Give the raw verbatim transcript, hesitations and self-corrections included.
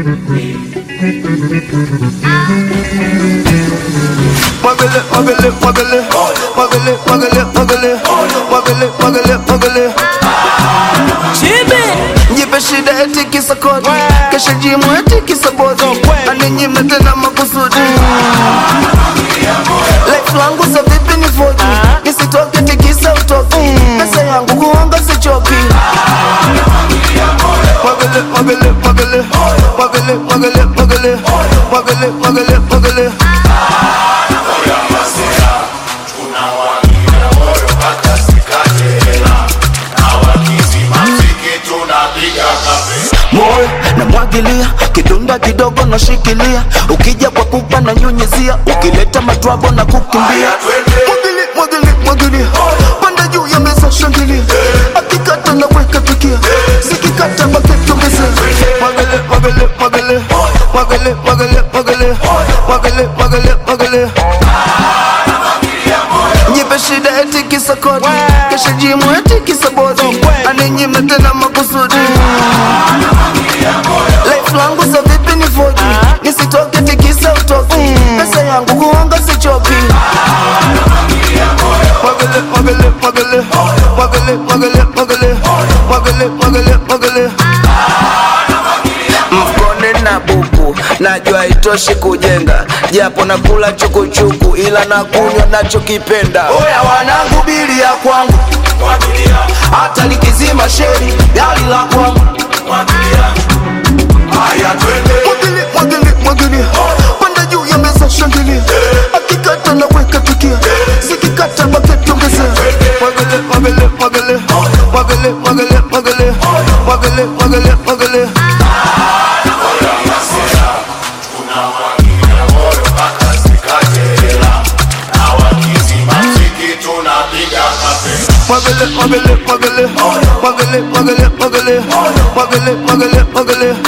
Waggle it, waggle it, waggle it, waggle it, waggle it, waggle it, waggle it, waggle it, waggle it. Njipe shida eti kisa kodi, kesha jimu eti kisa bodi, aninyime tena makusudi. Life langu za vipi ni foji, nisitoke eti kisa utoki, pesa yangu kuonga sichoki. Waggle it, waggle it, waggle it, waggle it, waggle it, waggle it, waggle it, waggle it, waggle it. Moyo na mwagilia, kidonda kidogo na shikilia, ukija kwa kupa na nyunyizia, ukileta matwabo na kukimbia. Mwagili, mwagili, mwagilia, panda juu ya meza shangilia, akikata na weka tukia, zikikata baketo meza. Mwagili, mwagili, mwagili, mwagili, mwagili, mwagili, mwagili, mwagili, mwagili. Njipe shida eti kisa kodi, kesha jimu eti kisa bodi, aninyime tena makusudi. Life langu za vipi ni foji, nisitoke eti kisa utoki, pesa yangu kuonga sichoki. Waggle, waggle, waggle, waggle, waggle, waggle, waggle, waggle, waggle. Mkone na buku, najua itoshi kujenga, japo nakula chukuchuku, ila nakunywa nachokipenda. Oya wanangu bili ya kwangu, hata likizima sheri, gari la kwangu. Mwagili, mwagili, mwagili, panda juu ya meza shangilia, akikata na weka tukia, zikikata baketo ngeze. Mwagili, mwagili, mwagili, mwagili, mwagili, mwagili, mwagili, mwagili, mwagili. Waggle it, waggle it, waggle it, waggle it, waggle it, waggle it, waggle it, waggle it.